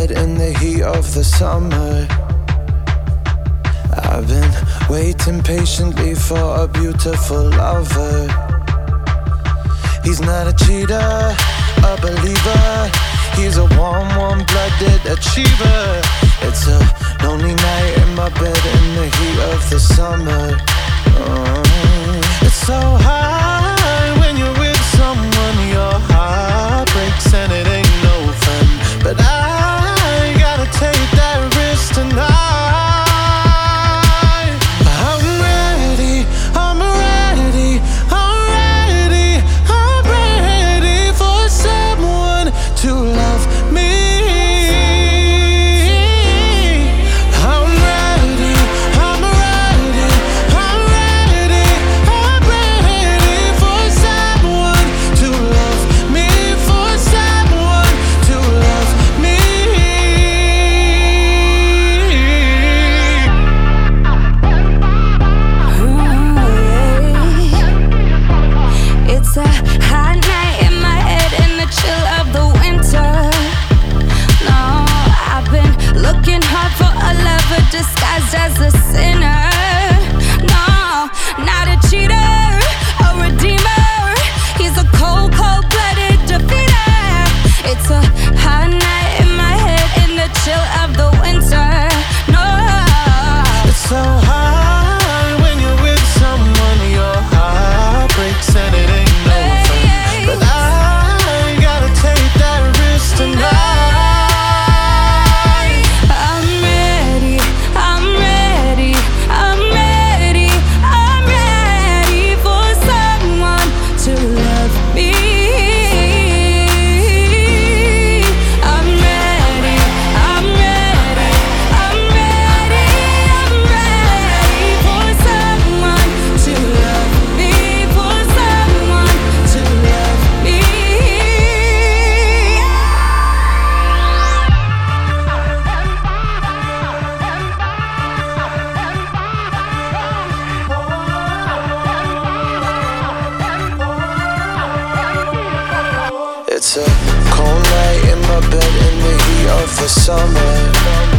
bed in the heat of the summer. I've been waiting patiently for a beautiful lover. He's not a cheater, a believer. He's a warm, warm-blooded achiever. It's a lonely night in my bed in the heat of the summer. It's so hard when you're with someone. Your heart breaks and it ain't no fun. But I gotta take that risk tonight. I'm ready, I'm ready, I'm ready, I'm ready for someone to love me. I'm ready, I'm ready, I'm ready, I'm ready for someone to love me, for someone to love me. It's a hot night in my head in the chill of the winter. No, I've been looking hard for a lover disguised as a sinner. No, not a cheater, a redeemer. He's a cold, cold-blooded defeater. It's a hot night in my head in the chill of the winter. No, It's so hard when you're with someone. Your heart breaks and it ain't no fun. But I gotta take that risk tonight. I'm ready, I'm ready, I'm ready, I'm ready for someone to love me. I'm ready, I'm ready, I'm ready, I'm ready for someone to love me, for someone to love me. It's a cold night in my bed in the heat of the summer.